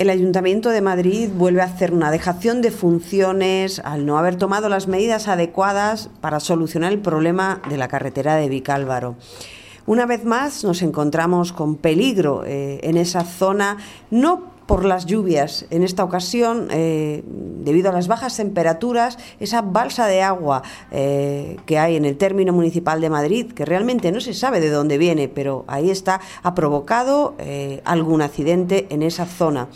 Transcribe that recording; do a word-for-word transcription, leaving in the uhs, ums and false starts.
El Ayuntamiento de Madrid vuelve a hacer una dejación de funciones al no haber tomado las medidas adecuadas para solucionar el problema de la carretera de Vicálvaro. Una vez más nos encontramos con peligro eh, en esa zona, no por las lluvias. En esta ocasión, eh, debido a las bajas temperaturas, esa balsa de agua eh, que hay en el término municipal de Madrid, que realmente no se sabe de dónde viene, pero ahí está, ha provocado eh, algún accidente en esa zona.